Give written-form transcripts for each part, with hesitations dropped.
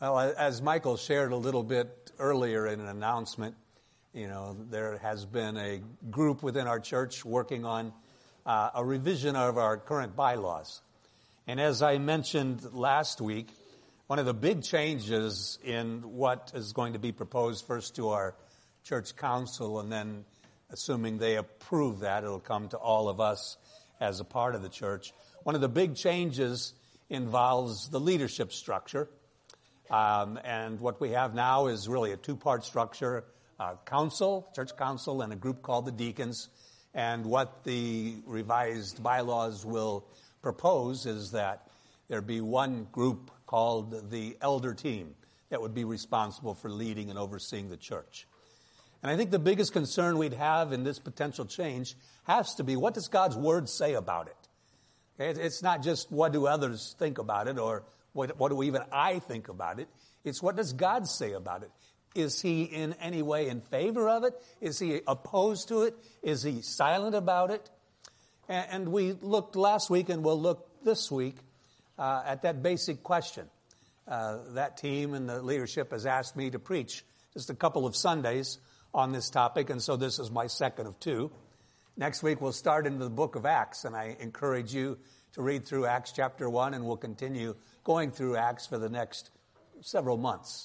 Well, as Michael shared a little bit earlier in an announcement, there has been a group within our church working on a revision of our current bylaws. And as I mentioned last week, one of the big changes in what is going to be proposed first to our church council, and then assuming they approve that, it'll come to all of us as a part of the church. One of the big changes involves the leadership structure. And what we have now is really a two-part structure, church council, and a group called the deacons. And what the revised bylaws will propose is that there be one group called the elder team that would be responsible for leading and overseeing the church. And I think the biggest concern we'd have in this potential change has to be, what does God's word say about it? Okay? It's not just what do others think about it, or what do even I think about it? It's what does God say about it? Is he in any way in favor of it? Is he opposed to it? Is he silent about it? And we looked last week, and we'll look this week at that basic question. That team and the leadership has asked me to preach just a couple of Sundays on this topic, and so this is my second of two. Next week we'll start into the book of Acts, and I encourage you to read through Acts chapter 1, and we'll continue going through Acts for the next several months.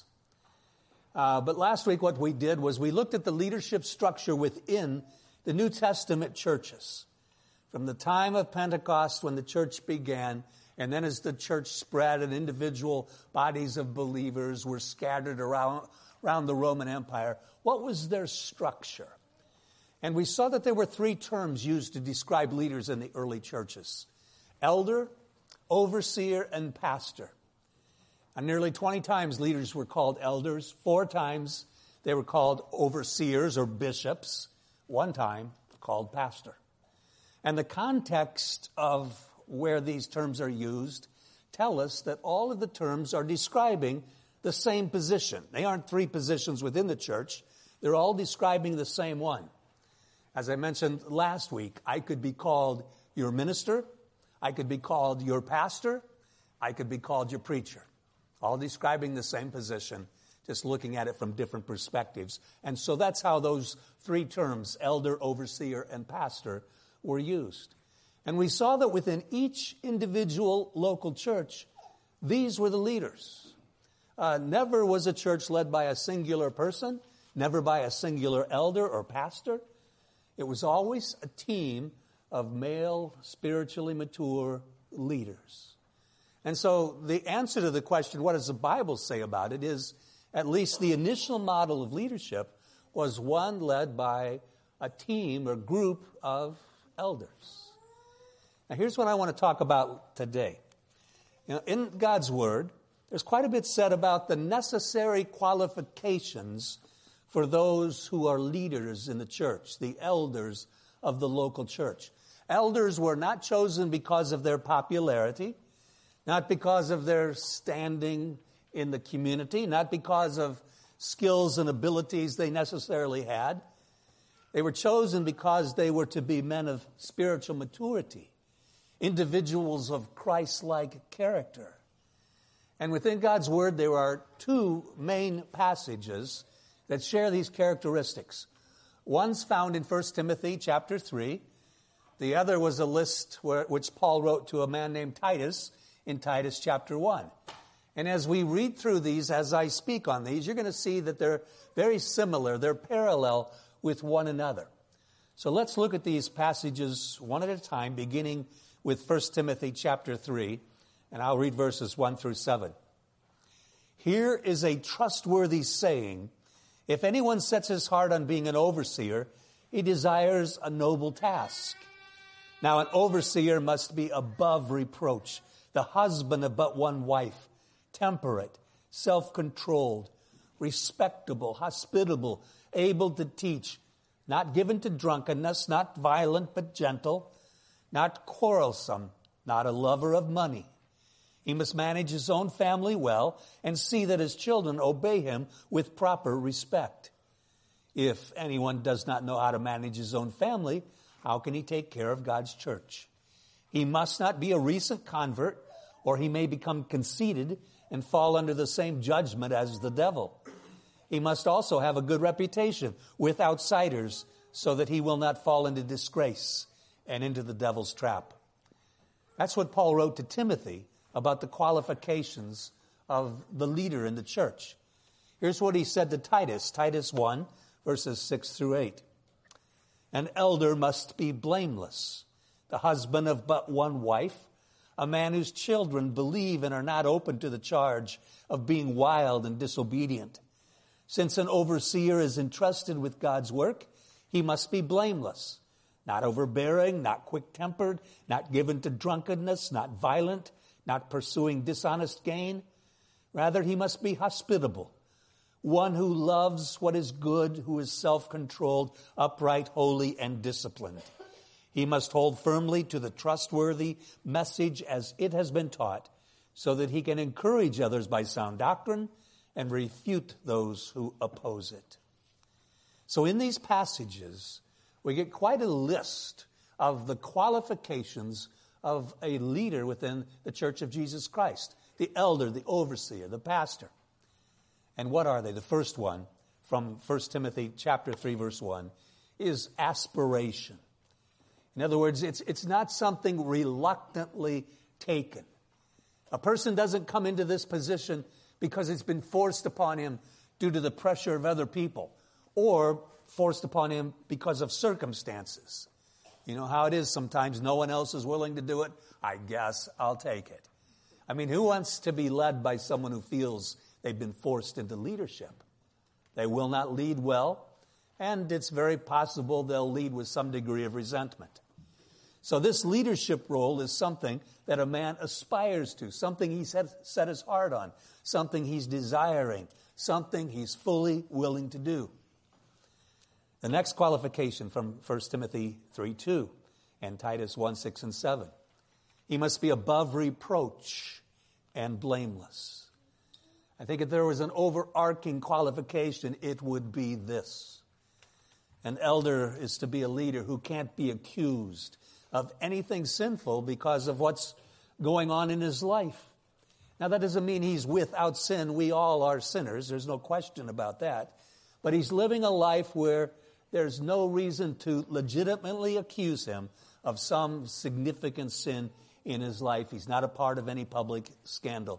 But last week what we did was we looked at the leadership structure within the New Testament churches. From the time of Pentecost when the church began, and then as the church spread and individual bodies of believers were scattered around the Roman Empire, what was their structure? And we saw that there were three terms used to describe leaders in the early churches: elder, overseer, and pastor. And nearly 20 times leaders were called elders. 4 times they were called overseers or bishops. 1 time called pastor. And the context of where these terms are used tell us that all of the terms are describing the same position. They aren't 3 positions within the church. They're all describing the same one. As I mentioned last week, I could be called your minister. I could be called your pastor. I could be called your preacher. All describing the same position, just looking at it from different perspectives. And so that's how those 3 terms, elder, overseer, and pastor, were used. And we saw that within each individual local church, these were the leaders. Never was a church led by a singular person, never by a singular elder or pastor. It was always a team of male, spiritually mature leaders. And so the answer to the question, what does the Bible say about it, is at least the initial model of leadership was one led by a team or group of elders. Now here's what I want to talk about today. In God's Word, there's quite a bit said about the necessary qualifications for those who are leaders in the church, the elders of the local church. Elders were not chosen because of their popularity, not because of their standing in the community, not because of skills and abilities they necessarily had. They were chosen because they were to be men of spiritual maturity, individuals of Christ-like character. And within God's Word, there are 2 main passages that share these characteristics. One's found in 1 Timothy chapter 3. The other was a list which Paul wrote to a man named Titus in Titus chapter 1. And as we read through these, as I speak on these, you're going to see that they're very similar. They're parallel with one another. So let's look at these passages one at a time, beginning with 1 Timothy chapter 3, and I'll read verses 1 through 7. Here is a trustworthy saying: if anyone sets his heart on being an overseer, he desires a noble task. Now an overseer must be above reproach, the husband of but one wife, temperate, self-controlled, respectable, hospitable, able to teach, not given to drunkenness, not violent but gentle, not quarrelsome, not a lover of money. He must manage his own family well and see that his children obey him with proper respect. If anyone does not know how to manage his own family, how can he take care of God's church? He must not be a recent convert or he may become conceited and fall under the same judgment as the devil. He must also have a good reputation with outsiders so that he will not fall into disgrace and into the devil's trap. That's what Paul wrote to Timothy about the qualifications of the leader in the church. Here's what he said to Titus, Titus 1, verses 6 through 8. An elder must be blameless, the husband of but one wife, a man whose children believe and are not open to the charge of being wild and disobedient. Since an overseer is entrusted with God's work, he must be blameless, not overbearing, not quick-tempered, not given to drunkenness, not violent, not pursuing dishonest gain. Rather, he must be hospitable, one who loves what is good, who is self-controlled, upright, holy, and disciplined. He must hold firmly to the trustworthy message as it has been taught, so that he can encourage others by sound doctrine and refute those who oppose it. So in these passages, we get quite a list of the qualifications of a leader within the Church of Jesus Christ. The elder, the overseer, the pastor. And what are they? The first one, from 1 Timothy chapter 3, verse 1, is aspiration. In other words, it's not something reluctantly taken. A person doesn't come into this position because it's been forced upon him due to the pressure of other people or forced upon him because of circumstances. You know how it is sometimes. No one else is willing to do it. I guess I'll take it. I mean, who wants to be led by someone who feels they've been forced into leadership? They will not lead well, and it's very possible they'll lead with some degree of resentment. So this leadership role is something that a man aspires to, something he's set his heart on, something he's desiring, something he's fully willing to do. The next qualification from 1 Timothy 3:2 and Titus 1:6 and 7. He must be above reproach and blameless. I think if there was an overarching qualification, it would be this. An elder is to be a leader who can't be accused of anything sinful because of what's going on in his life. Now, that doesn't mean he's without sin. We all are sinners. There's no question about that. But he's living a life where there's no reason to legitimately accuse him of some significant sin in his life. He's not a part of any public scandal.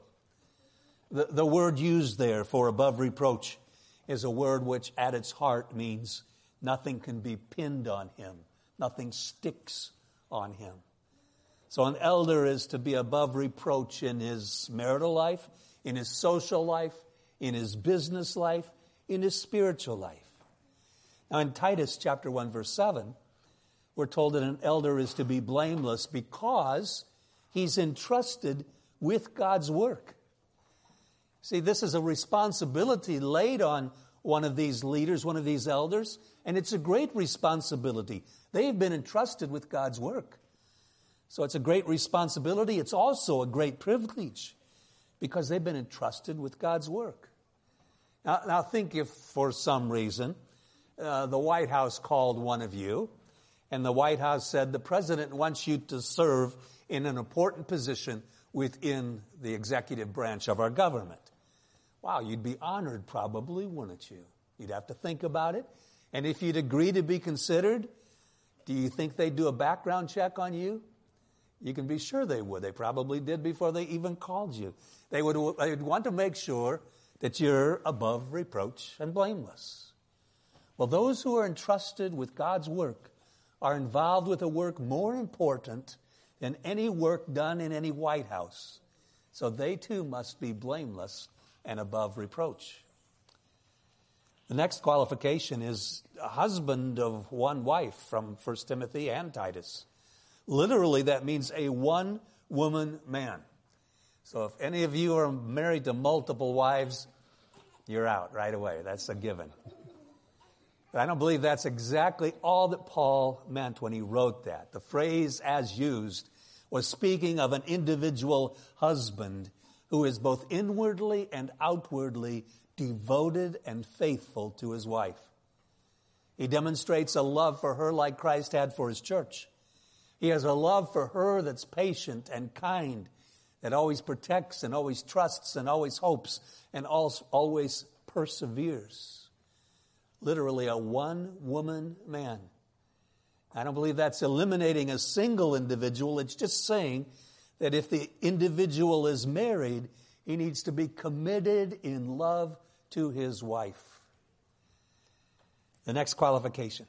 The word used there for above reproach is a word which at its heart means nothing can be pinned on him. Nothing sticks on him. So an elder is to be above reproach in his marital life, in his social life, in his business life, in his spiritual life. Now in Titus chapter 1 verse 7, we're told that an elder is to be blameless because he's entrusted with God's work. See, this is a responsibility laid on one of these leaders, one of these elders, and it's a great responsibility. They've been entrusted with God's work. So it's a great responsibility. It's also a great privilege because they've been entrusted with God's work. Now think if for some reason the White House called one of you and the White House said the president wants you to serve in an important position within the executive branch of our government. Wow, you'd be honored probably, wouldn't you? You'd have to think about it. And if you'd agree to be considered, do you think they'd do a background check on you? You can be sure they would. They probably did before they even called you. They'd want to make sure that you're above reproach and blameless. Well, those who are entrusted with God's work are involved with a work more important than any work done in any White House. So they too must be blameless and above reproach. The next qualification is a husband of one wife from 1 Timothy and Titus. Literally, that means a one-woman man. So if any of you are married to multiple wives, you're out right away. That's a given. But I don't believe that's exactly all that Paul meant when he wrote that. The phrase as used was speaking of an individual husband who is both inwardly and outwardly devoted and faithful to his wife. He demonstrates a love for her like Christ had for his church. He has a love for her that's patient and kind, that always protects and always trusts and always hopes and always perseveres. Literally a one-woman man. I don't believe that's eliminating a single individual. It's just saying that if the individual is married, he needs to be committed in love to his wife. The next qualification.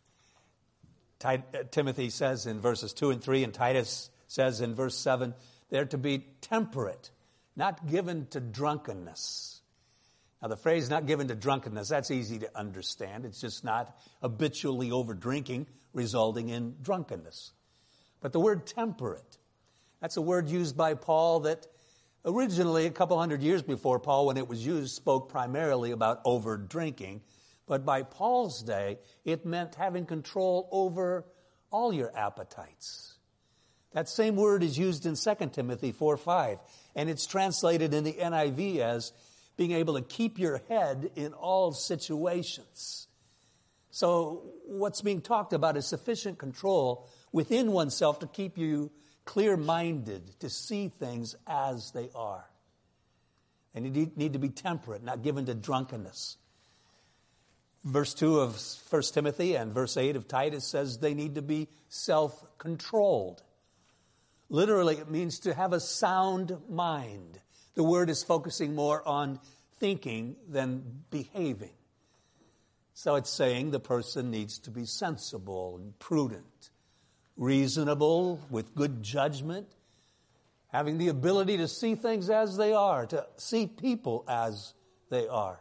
Timothy says in verses 2 and 3, and Titus says in verse 7, they're to be temperate, not given to drunkenness. Now, the phrase not given to drunkenness, that's easy to understand. It's just not habitually over drinking, resulting in drunkenness. But the word temperate, that's a word used by Paul that originally, a couple hundred years before Paul, when it was used, spoke primarily about over drinking. But by Paul's day, it meant having control over all your appetites. That same word is used in 2 Timothy 4:5, and it's translated in the NIV as being able to keep your head in all situations. So what's being talked about is sufficient control within oneself to keep you clear-minded, to see things as they are. And you need to be temperate, not given to drunkenness. Verse 2 of 1 Timothy and verse 8 of Titus says they need to be self-controlled. Literally, it means to have a sound mind. The word is focusing more on thinking than behaving. So it's saying the person needs to be sensible and prudent, reasonable, with good judgment, having the ability to see things as they are, to see people as they are.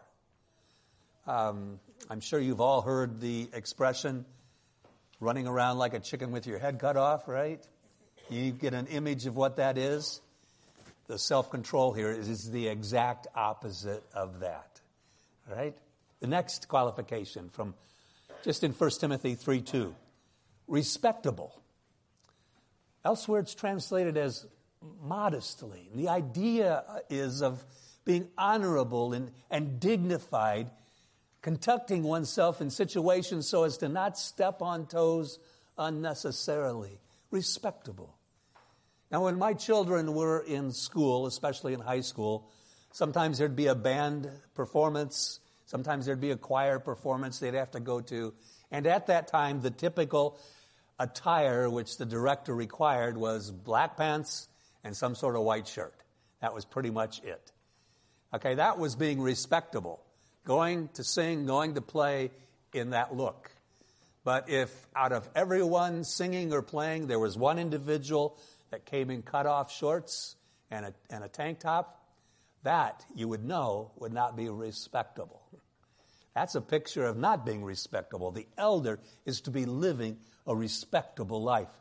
I'm sure you've all heard the expression, running around like a chicken with your head cut off, right? You get an image of what that is. The self-control here is the exact opposite of that, all right? The next qualification from just in 1 Timothy 3:2, respectable. Elsewhere it's translated as modestly. And the idea is of being honorable and dignified, conducting oneself in situations so as to not step on toes unnecessarily. Respectable. Now, when my children were in school, especially in high school, sometimes there'd be a band performance, sometimes there'd be a choir performance they'd have to go to. And at that time, the typical attire which the director required was black pants and some sort of white shirt. That was pretty much it. Okay, that was being respectable. Going to sing, going to play in that look. But if out of everyone singing or playing, there was one individual that came in cut-off shorts and a tank top, that, you would know, would not be respectable. That's a picture of not being respectable. The elder is to be living a respectable life.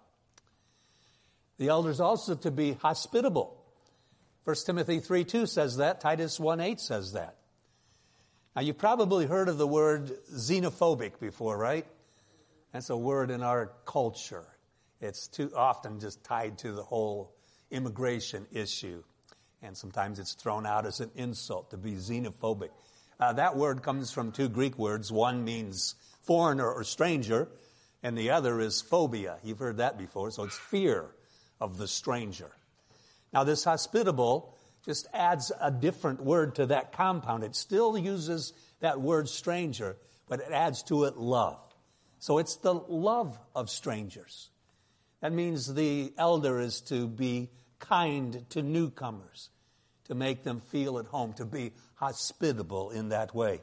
The elder is also to be hospitable. 1 Timothy 3:2 says that. Titus 1:8 says that. Now, you've probably heard of the word xenophobic before, right? That's a word in our culture. It's too often just tied to the whole immigration issue. And sometimes it's thrown out as an insult to be xenophobic. That word comes from two Greek words. One means foreigner or stranger, and the other is phobia. You've heard that before, so it's fear of the stranger. Now, this hospitable just adds a different word to that compound. It still uses that word stranger, but it adds to it love. So it's the love of strangers. That means the elder is to be kind to newcomers, to make them feel at home, to be hospitable in that way.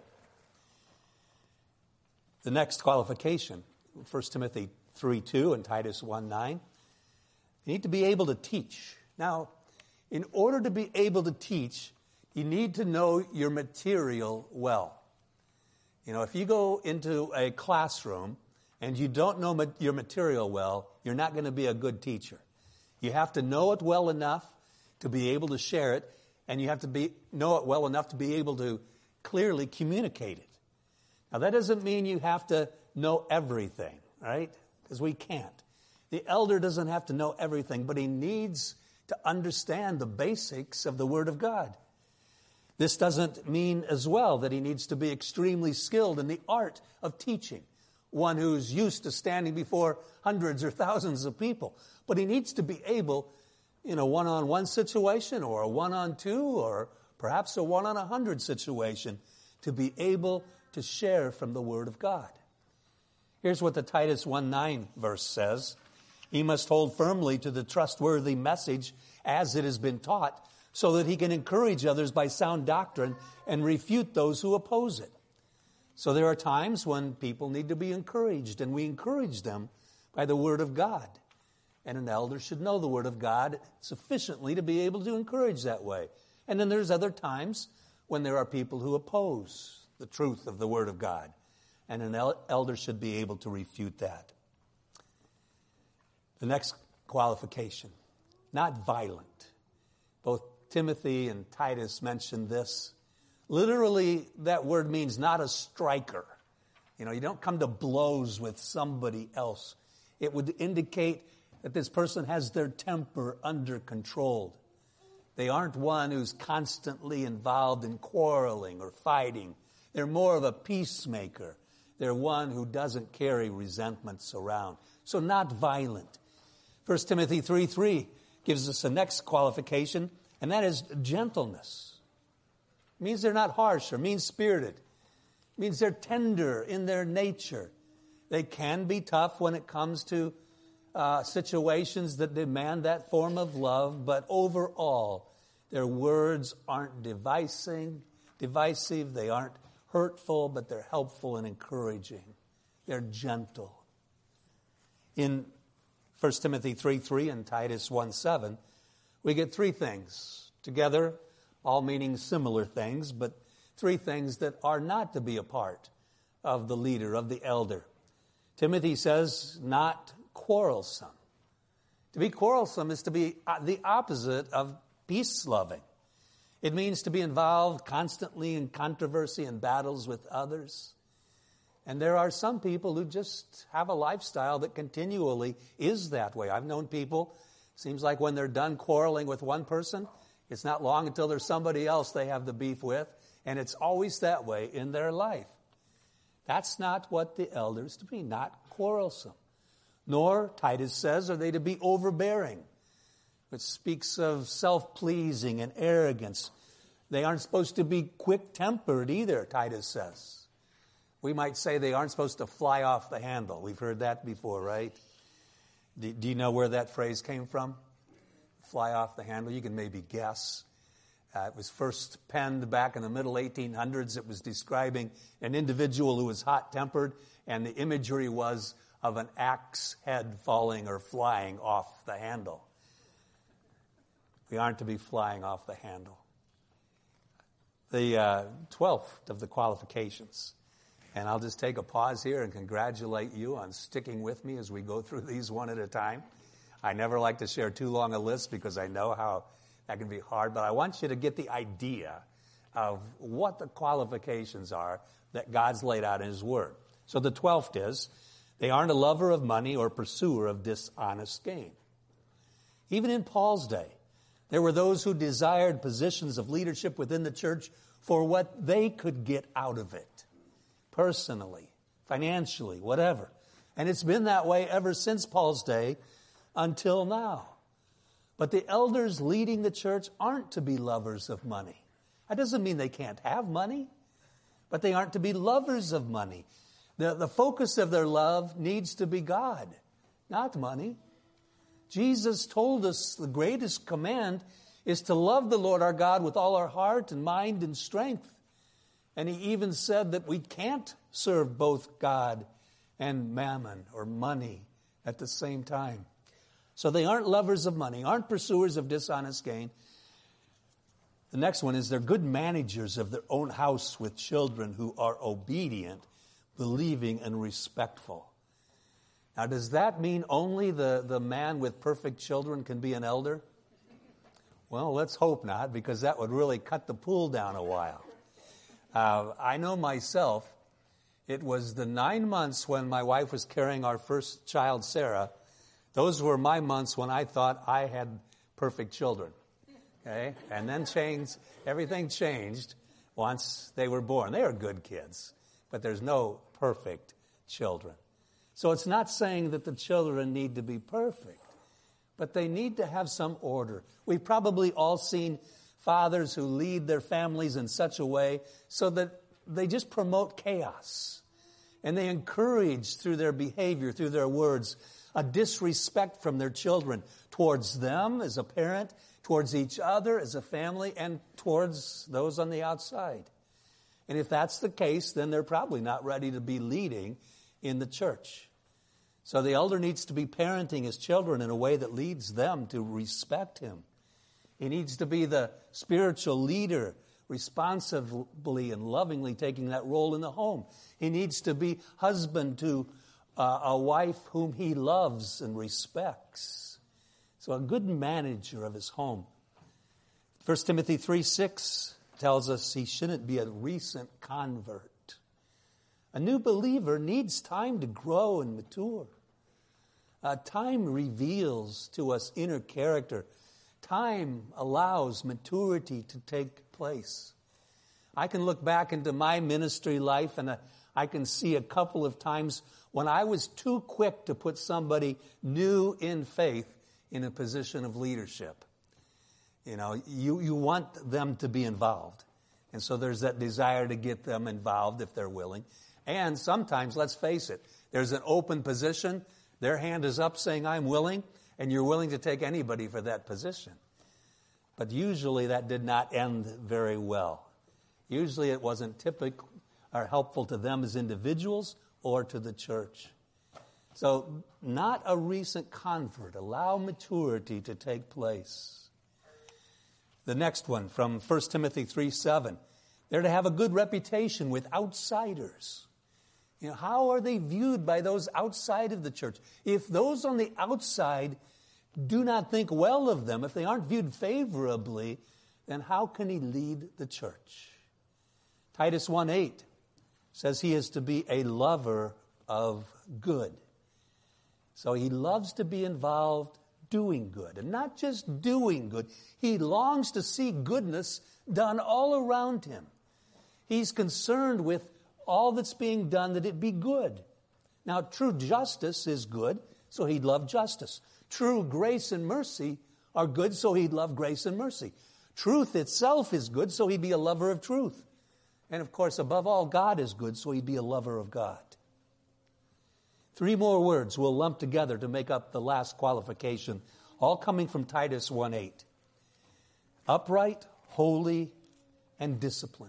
The next qualification, 1 Timothy 3:2 and Titus 1:9, you need to be able to teach. Now, in order to be able to teach, you need to know your material well. You know, if you go into a classroom and you don't know your material well, you're not going to be a good teacher. You have to know it well enough to be able to share it, and you have to know it well enough to be able to clearly communicate it. Now, that doesn't mean you have to know everything, right? Because we can't. The elder doesn't have to know everything, but he needs to understand the basics of the Word of God. This doesn't mean as well that he needs to be extremely skilled in the art of teaching, one who's used to standing before hundreds or thousands of people. But he needs to be able, in a one-on-one situation or a one-on-two or perhaps a one-on-100 situation to be able to share from the Word of God. Here's what the Titus 1:9 verse says. He must hold firmly to the trustworthy message as it has been taught, so that he can encourage others by sound doctrine and refute those who oppose it. So there are times when people need to be encouraged, and we encourage them by the Word of God. And an elder should know the Word of God sufficiently to be able to encourage that way. And then there's other times when there are people who oppose the truth of the Word of God. And an elder should be able to refute that. The next qualification, not violent. Both Timothy and Titus mentioned this. Literally, that word means not a striker. You don't come to blows with somebody else. It would indicate that this person has their temper under control. They aren't one who's constantly involved in quarreling or fighting. They're more of a peacemaker. They're one who doesn't carry resentments around. So not violent. 1 Timothy 3:3 gives us the next qualification, and that is gentleness. It means they're not harsh or mean-spirited. It means they're tender in their nature. They can be tough when it comes to situations that demand that form of love, but overall, their words aren't divisive. They aren't hurtful, but they're helpful and encouraging. They're gentle. In 1 Timothy 3:3 and Titus 1:7, we get three things together, all meaning similar things, but three things that are not to be a part of the leader, of the elder. Timothy says, not quarrelsome. To be quarrelsome is to be the opposite of peace-loving. It means to be involved constantly in controversy and battles with others. And there are some people who just have a lifestyle that continually is that way. I've known people, seems like when they're done quarreling with one person, it's not long until there's somebody else they have the beef with, and it's always that way in their life. That's not what the elders to be, not quarrelsome. Nor, Titus says, are they to be overbearing, which speaks of self-pleasing and arrogance. They aren't supposed to be quick-tempered either, Titus says. We might say they aren't supposed to fly off the handle. We've heard that before, right? Do you know where that phrase came from? Fly off the handle. You can maybe guess. It was first penned back in the middle 1800s. It was describing an individual who was hot-tempered, and the imagery was of an axe head falling or flying off the handle. We aren't to be flying off the handle. The 12th of the qualifications. And I'll just take a pause here and congratulate you on sticking with me as we go through these one at a time. I never like to share too long a list because I know how that can be hard, but I want you to get the idea of what the qualifications are that God's laid out in His Word. So the 12th is, they aren't a lover of money or pursuer of dishonest gain. Even in Paul's day, there were those who desired positions of leadership within the church for what they could get out of it. Personally, financially, whatever. And it's been that way ever since Paul's day until now. But the elders leading the church aren't to be lovers of money. That doesn't mean they can't have money, but they aren't to be lovers of money. The focus of their love needs to be God, not money. Jesus told us the greatest command is to love the Lord our God with all our heart and mind and strength. And He even said that we can't serve both God and mammon or money at the same time. So they aren't lovers of money, aren't pursuers of dishonest gain. The next one is they're good managers of their own house with children who are obedient, believing, and respectful. Now, does that mean only the man with perfect children can be an elder? Well, let's hope not, because that would really cut the pool down a while. I know myself, it was the 9 months when my wife was carrying our first child, Sarah. Those were my months when I thought I had perfect children. Okay? And then everything changed once they were born. They are good kids, but there's no perfect children. So it's not saying that the children need to be perfect, but they need to have some order. We've probably all seen fathers who lead their families in such a way so that they just promote chaos. And they encourage through their behavior, through their words, a disrespect from their children towards them as a parent, towards each other as a family, and towards those on the outside. And if that's the case, then they're probably not ready to be leading in the church. So the elder needs to be parenting his children in a way that leads them to respect him. He needs to be the spiritual leader, responsibly and lovingly taking that role in the home. He needs to be husband to a wife whom he loves and respects. So a good manager of his home. 1 Timothy 3:6 tells us he shouldn't be a recent convert. A new believer needs time to grow and mature. Time reveals to us inner character. Time allows maturity to take place. I can look back into my ministry life and I can see a couple of times when I was too quick to put somebody new in faith in a position of leadership. You know, you want them to be involved. And so there's that desire to get them involved if they're willing. And sometimes, let's face it, there's an open position. Their hand is up saying, I'm willing, and you're willing to take anybody for that position. But usually that did not end very well. Usually it wasn't typical or helpful to them as individuals or to the church. So not a recent convert. Allow maturity to take place. The next one from 1 Timothy 3:7. They're to have a good reputation with outsiders. You know, how are they viewed by those outside of the church? If those on the outside do not think well of them, if they aren't viewed favorably, then how can he lead the church? Titus 1:8 says he is to be a lover of good. So he loves to be involved doing good. And not just doing good. He longs to see goodness done all around him. He's concerned with all that's being done, that it be good. Now, true justice is good, so he'd love justice. True grace and mercy are good, so he'd love grace and mercy. Truth itself is good, so he'd be a lover of truth. And of course, above all, God is good, so he'd be a lover of God. 3 more words we'll lump together to make up the last qualification, all coming from Titus 1:8. Upright, holy, and disciplined.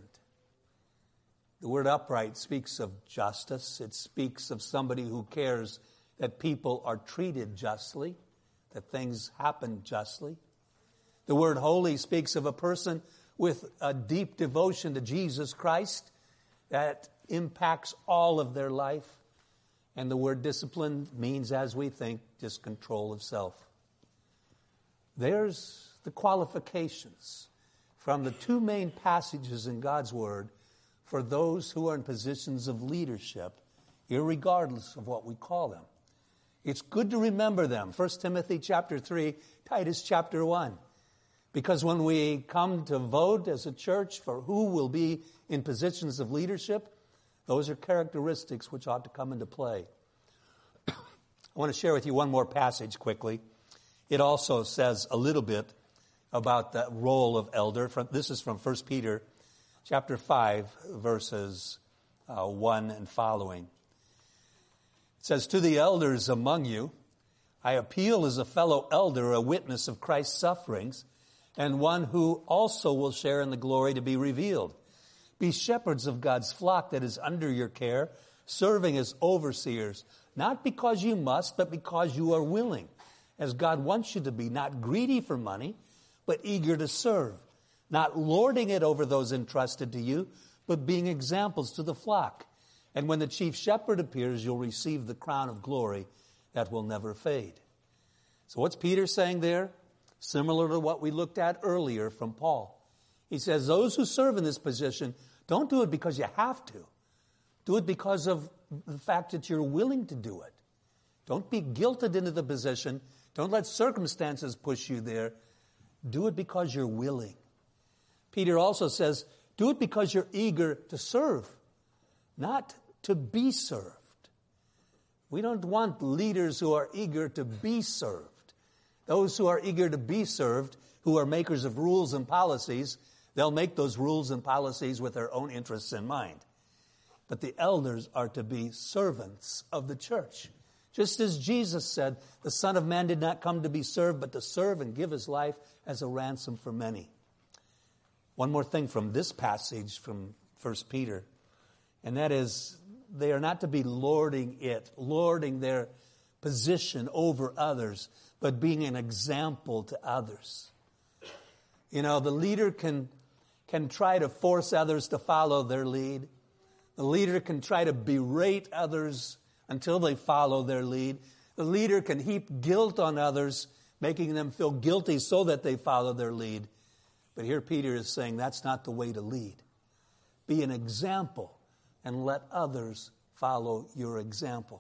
The word upright speaks of justice. It speaks of somebody who cares that people are treated justly, that things happen justly. The word holy speaks of a person with a deep devotion to Jesus Christ that impacts all of their life. And the word discipline means, as we think, just control of self. There's the qualifications from the 2 main passages in God's Word for those who are in positions of leadership, irregardless of what we call them. It's good to remember them. 1 Timothy chapter 3, Titus chapter 1. Because when we come to vote as a church for who will be in positions of leadership, those are characteristics which ought to come into play. I want to share with you one more passage quickly. It also says a little bit about the role of elder. This is from 1 Peter chapter 5, verses 1 and following. It says, "To the elders among you, I appeal as a fellow elder, a witness of Christ's sufferings, and one who also will share in the glory to be revealed. Be shepherds of God's flock that is under your care, serving as overseers, not because you must, but because you are willing, as God wants you to be, not greedy for money, but eager to serve, not lording it over those entrusted to you, but being examples to the flock. And when the chief shepherd appears, you'll receive the crown of glory that will never fade." So what's Peter saying there? Similar to what we looked at earlier from Paul. He says, those who serve in this position, don't do it because you have to. Do it because of the fact that you're willing to do it. Don't be guilted into the position. Don't let circumstances push you there. Do it because you're willing. Peter also says, do it because you're eager to serve, not to be served. We don't want leaders who are eager to be served. Those who are eager to be served, who are makers of rules and policies, they'll make those rules and policies with their own interests in mind. But the elders are to be servants of the church. Just as Jesus said, the Son of Man did not come to be served, but to serve and give his life as a ransom for many. One more thing from this passage from 1 Peter, and that is they are not to be lording their position over others, but being an example to others. You know, the leader can try to force others to follow their lead. The leader can try to berate others until they follow their lead. The leader can heap guilt on others, making them feel guilty so that they follow their lead. But here Peter is saying that's not the way to lead. Be an example and let others follow your example.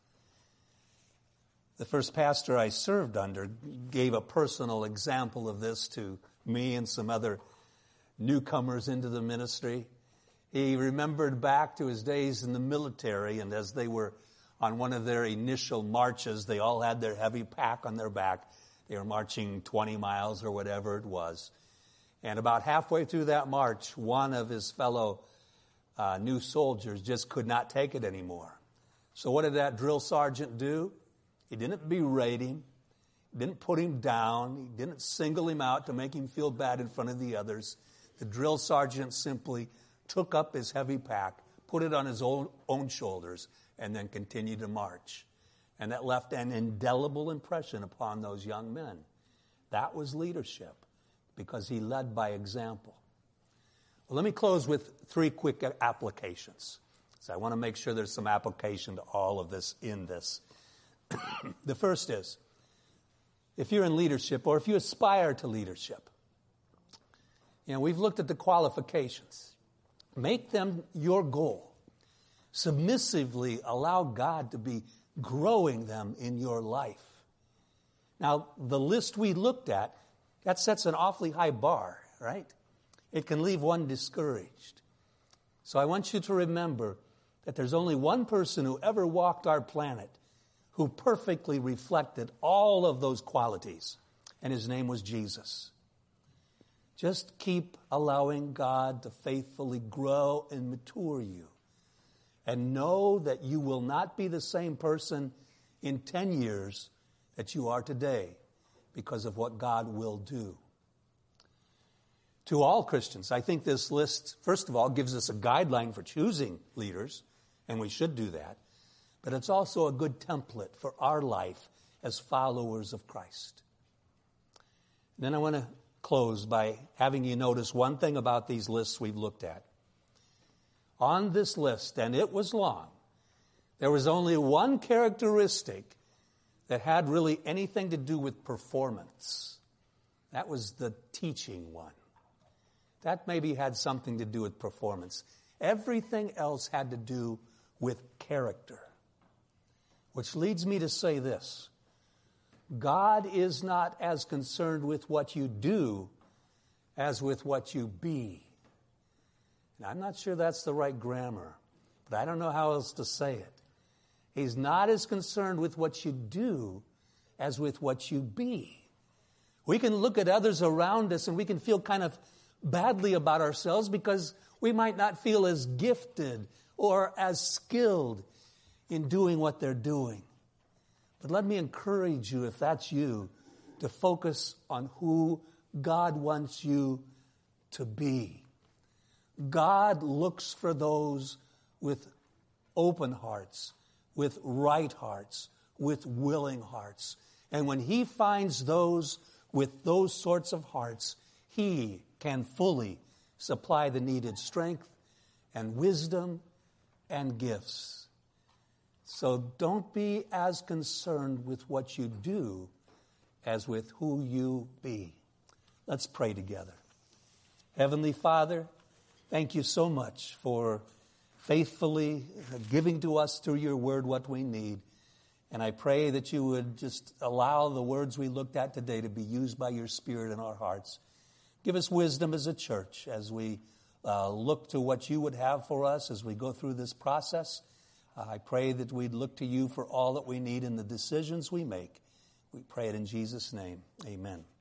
The first pastor I served under gave a personal example of this to me and some other newcomers into the ministry. He remembered back to his days in the military, and as they were on one of their initial marches, they all had their heavy pack on their back. They were marching 20 miles or whatever it was. And about halfway through that march, one of his fellow new soldiers just could not take it anymore. So what did that drill sergeant do? He didn't berate him. He didn't put him down. He didn't single him out to make him feel bad in front of the others. The drill sergeant simply took up his heavy pack, put it on his own shoulders, and then continued to march. And that left an indelible impression upon those young men. That was leadership, because he led by example. Well, let me close with 3 quick applications. So I want to make sure there's some application to all of this in this. The first is, if you're in leadership or if you aspire to leadership, you know, we've looked at the qualifications. Make them your goal. Submissively allow God to be growing them in your life. Now, the list we looked at, that sets an awfully high bar, right? It can leave one discouraged. So I want you to remember that there's only one person who ever walked our planet who perfectly reflected all of those qualities, and his name was Jesus. Just keep allowing God to faithfully grow and mature you. And know that you will not be the same person in 10 years that you are today because of what God will do. To all Christians, I think this list, first of all, gives us a guideline for choosing leaders, and we should do that. But it's also a good template for our life as followers of Christ. Then I want to close by having you notice one thing about these lists we've looked at. On this list, and it was long, there was only one characteristic that had really anything to do with performance. That was the teaching one. That maybe had something to do with performance. Everything else had to do with character. Which leads me to say this. God is not as concerned with what you do as with what you be. And I'm not sure that's the right grammar, but I don't know how else to say it. He's not as concerned with what you do as with what you be. We can look at others around us and we can feel kind of badly about ourselves because we might not feel as gifted or as skilled in doing what they're doing. But let me encourage you, if that's you, to focus on who God wants you to be. God looks for those with open hearts, with right hearts, with willing hearts. And when He finds those with those sorts of hearts, He can fully supply the needed strength and wisdom and gifts. So don't be as concerned with what you do as with who you be. Let's pray together. Heavenly Father, thank you so much for faithfully giving to us through your word what we need. And I pray that you would just allow the words we looked at today to be used by your Spirit in our hearts. Give us wisdom as a church as we look to what you would have for us as we go through this process. I pray that we'd look to you for all that we need in the decisions we make. We pray it in Jesus' name. Amen.